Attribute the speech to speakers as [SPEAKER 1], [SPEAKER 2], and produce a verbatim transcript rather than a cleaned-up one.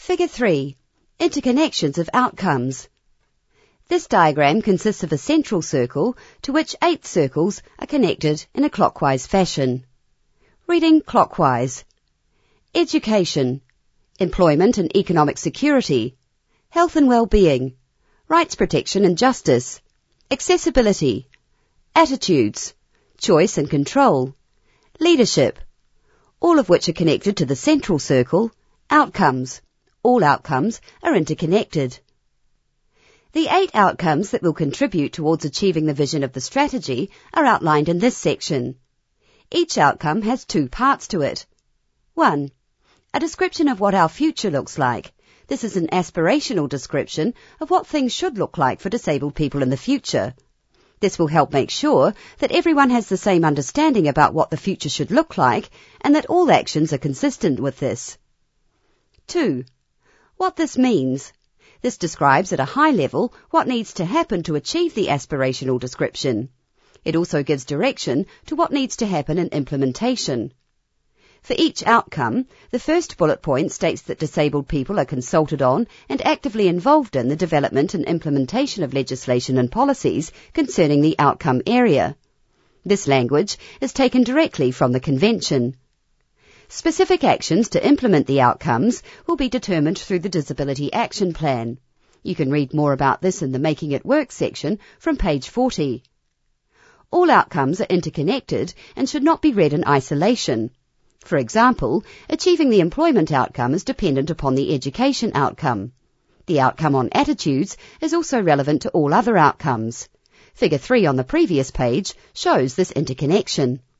[SPEAKER 1] Figure three. Interconnections of outcomes. This diagram consists of a central circle to which eight circles are connected in a clockwise fashion. Reading clockwise. Education, employment and economic security, health and well-being, rights protection and justice, accessibility, attitudes, choice and control, leadership, all of which are connected to the central circle, outcomes. All outcomes are interconnected. The eight outcomes that will contribute towards achieving the vision of the strategy are outlined in this section. Each outcome has two parts to it. One. A description of what our future looks like. This is an aspirational description of what things should look like for disabled people in the future. This will help make sure that everyone has the same understanding about what the future should look like and that all actions are consistent with this. Two. What this means. This describes at a high level what needs to happen to achieve the aspirational description. It also gives direction to what needs to happen in implementation. For each outcome, the first bullet point states that disabled people are consulted on and actively involved in the development and implementation of legislation and policies concerning the outcome area. This language is taken directly from the Convention. Specific actions to implement the outcomes will be determined through the Disability Action Plan. You can read more about this in the Making It Work section from page forty. All outcomes are interconnected and should not be read in isolation. For example, achieving the employment outcome is dependent upon the education outcome. The outcome on attitudes is also relevant to all other outcomes. Figure three on the previous page shows this interconnection.